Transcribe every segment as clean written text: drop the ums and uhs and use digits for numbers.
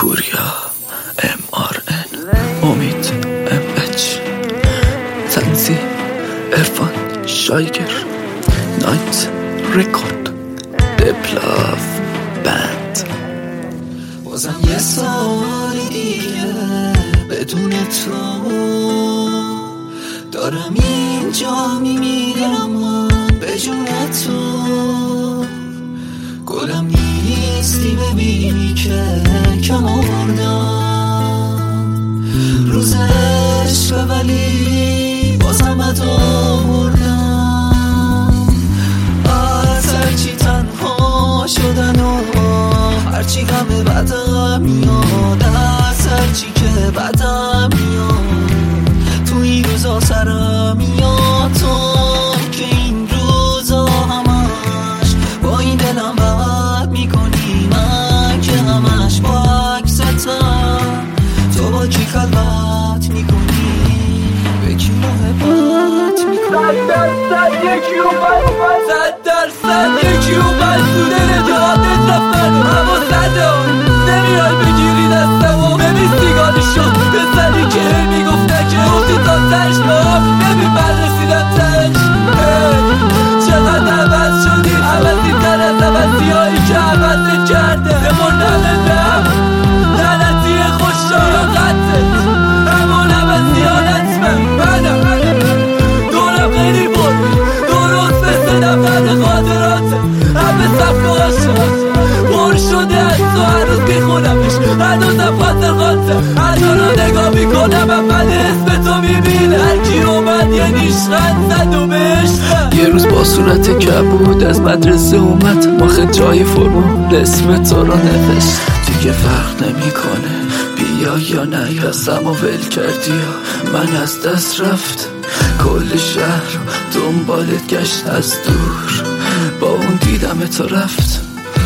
پوریا MRN امید MH تنظیم عرفان شایگر نایت رکورد دپلاف بند. بازم یه سال دیگه بدون تو دارم اینجا میمیرم به جون تو. گلم نیستی ببینی که کم آوردم روز عشق ولی بازم بد آوردم. از هرچی تنها شدن و هرچی غم بدم میاد، از هرچی که بدم میاد تو این روزا سرم میاد. تو که این روزا همش با این دلم بد میکنی، من که همش با عکستم تو با کی خلوت میکنی، به کی محبت میکنی. 100% یکی رو تو دل جهاتت رفتن و هوا صدام نمیای بگیری دستم و ببین سیگاری شد بزنی که میگفتن که گفتی تا تش ما ببین من رسیدم تش. چقدر عوض شدی، عوضی تر از عوضی هایی که عوضت کرده بمردم لعنتی خوشا قدت همون عوضی حالت منم دورم خیلی بردی درست مثل نفر خاطرات همه صفحه هاشم پر شده از تو هنوز میخونمش هنوزم خاطر هر رو نگاه میکنم اول اسم تو میبینه هرکی اومد یه نیشخند زد و بشتم. یه روز با صورت کبود از مدرسه اومد ماخه جای فرمول اسم تو رو نوشت. دیگه فرق نمیکنه بیا یا نه، دستم و ول کردی یا من از دست رفت. کل شهر رو دنبالت گشت از دور با اون دیدم تو رفت.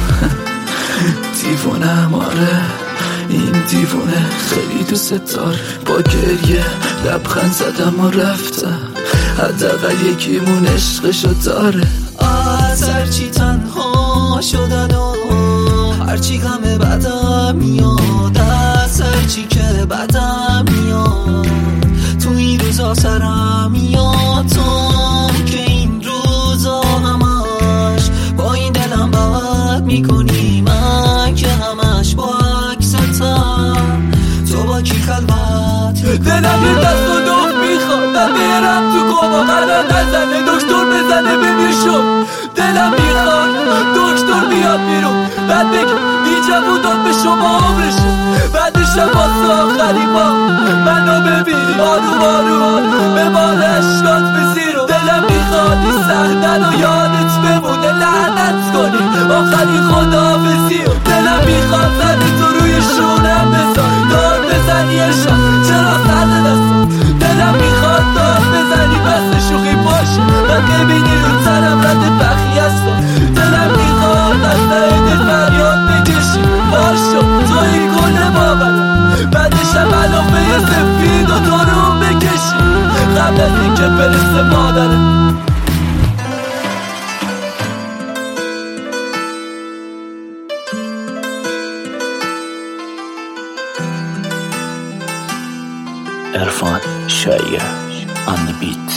دیوونم آره این دیوونه خیلی دوست داره، با گریه لبخند زدم و رفتم حداقل یکیمون عشقشو داره. از هرچی تنها شدن و هرچی غم بدم میاد، از هرچی که بدم میاد تو این روزا سرم میاد. تو که این روزا همش با این دلم بد میکنی، من که همش با عکستم تو با کی خلوت. دلم یه دست و دخت میخواد من برم تو کما قرار نزنه دکتر بزنه بمیشم. دلم میخواد دکتر بیاد بیرون بعد بگه این جوون داد به شما عمرشه، بعدشم واسه آخری با منو ببین آروم آروم به بالش داد بزیرو. دلم میخواد این صحنه رو یادت بمونه لعنت کنی آخری خداحافظیو. دلم میخواد زن تو روی شونم بزن دار بزنی اشان چرا سرد دستم. دلم میخواد دار بزنی بس شوخی باشه و ببینی رو سرم رد بخی هستم. دلم میخواد از دل فریاد بکشی باشو تو این گل بابرم، بعدشم علافه سفید و دارم بکشی قبل از این که برسه مادرم. عرفان شایگر on the beat.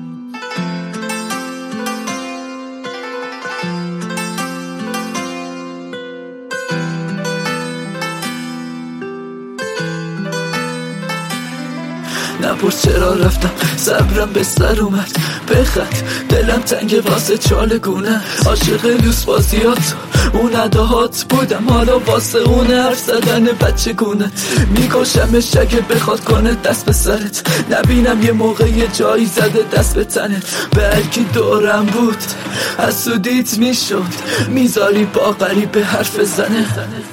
نپرس چرا رفتم صبرم به سر اومد بخند دلم تنگ واسه چالگونه عاشق لوس بازیات اون اداهات بودم حالا واسه اون حرف زدن بچه گونه میکشمش اگه بخواد کنه دست به سرت نبینم یه موقع یه جایی زده دست به تنت به هرکی دورم بود حسودیت میشد میذاری با غریبه حرف زنه.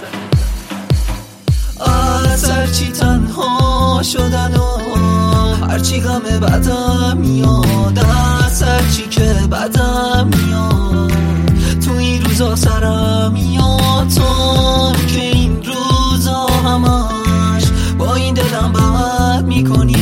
از هرچی تنها شدن و هرچی غم بدم میاد، از هرچی که بدم میاد تو این روزا سرم میاد. تو که این روزا همش با این دلم بد میکنی،